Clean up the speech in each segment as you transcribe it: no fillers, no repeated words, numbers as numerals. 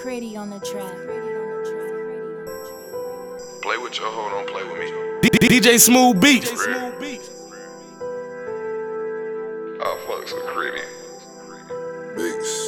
Critty on the track. Play with your hoe, don't play with me. DJ Smooth Beats. I fucks with Critty. Bigs.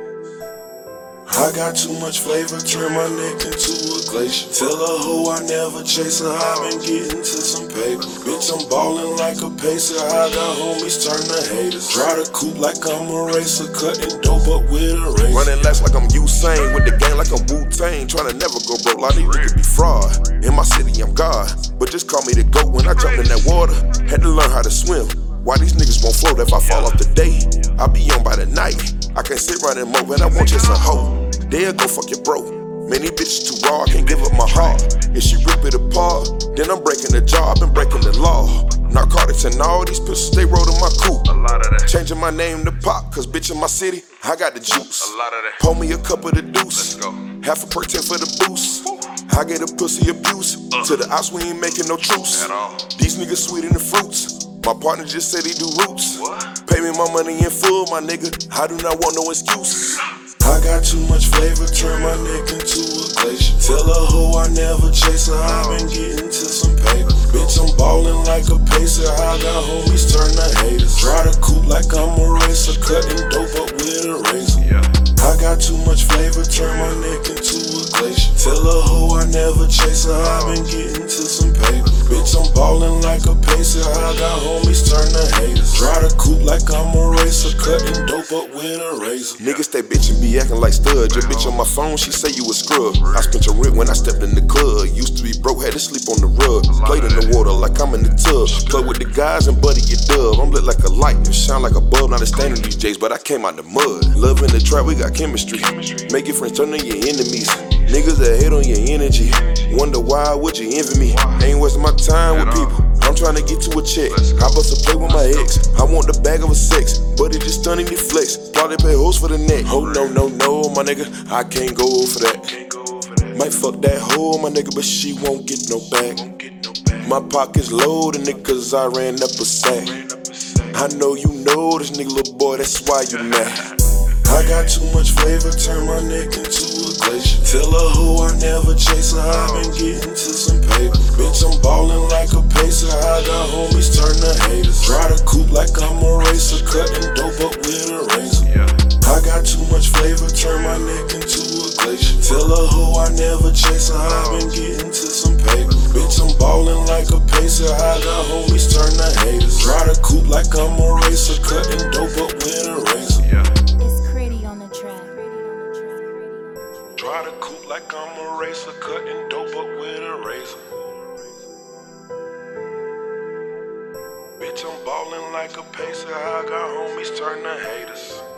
I got too much flavor, turn my neck into a glacier. Tell a hoe I never chase her, I been getting to some paper. Bitch, I'm ballin' like a pacer, I got homies turn to haters. Try to coupe like I'm a racer, cutting dope up with a razor. Running laps like I'm Usain, with the gang like I'm Wu-Tang. Tryna never go broke, lot of these niggas be fraud. In my city, I'm God, but just call me the GOAT. When I jumped in that water, had to learn how to swim. Why these niggas won't float if I fall off the day? I be on by the night. I can't sit round and mope, and I want just a hoe. There go fuck your bro. Many bitches too raw, I can't give up my heart. If she rip it apart, then I'm breaking the jaw, I've been breaking the law. Narcotics and all these pistols, they rolled in my coupe. A lot of that. Changing my name to Pop, cause bitch in my city, I got the juice. A lot of that. Pour me a cup of the deuce. Let's go. Half a perk 10 for the boost. I get a pussy abuse. To the ops, we ain't making no truce. At all. These niggas sweet in the fruits. My partner just said he do roots. What? Pay me my money in full, my nigga. I do not want no excuses. I got too much flavor, turn my neck into a glacier. Tell a hoe I never chase her, I been getting to some paper. Bitch, I'm ballin' like a pacer, I got homies turn to haters. Try to coupe like I'm a racer, cutting dope up with a razor. Yeah. I got too much flavor, turn my neck into a glacier. Tell a hoe I never chase her, I been getting to some paper. Bitch, I'm ballin' like a pacer, I got homies turn to haters. Try to coupe like I'm a racer, cutting dope up with a razor. Niggas stay bitchin', be actin' like stud. Your bitch on my phone, she say you a scrub. I spent your rent when I stepped in the club. Used to be broke, had to sleep on the rug. Played in the water like I'm in the tub. Play with the guys and buddy your dub. I'm lit like a light, you shine like a bulb. Not a stain in these J's, but I came out the mud. Love in the trap, we got chemistry. Make your friends turn to your enemies. Niggas that hate on your energy. Wonder why would you envy me? Ain't wasting my time with people. I'm tryna get to a check. I bust a play with my ex. I want the bag of a sex, but it just stunning the flex. Probably pay hoes for the neck. Oh no, no, no, my nigga, I can't go for that. Might fuck that hoe, my nigga, but she won't get no bag. My pockets loaded, niggas, I ran up a sack. I know you know this nigga, little boy, that's why you mad. I got too much flavor, turn my neck into a glacier. Tell a hoe I never chase her, I been getting to some paper. Bitch, I'm ballin' like a pacer, I got homies turn to haters. Try to coupe like I'm a racer, cutting dope up with a razor. I got too much flavor, turn my neck into a glacier. Tell a hoe I never chase her, I been getting to some paper. Bitch, I'm ballin' like a pacer, I got homies turn to haters. Try to coupe like I'm a racer, cutting dope up with a razor. Try to coupe like I'm a racer, cutting dope up with a razor. Bitch, I'm ballin' like a pacer, I got homies turn to haters.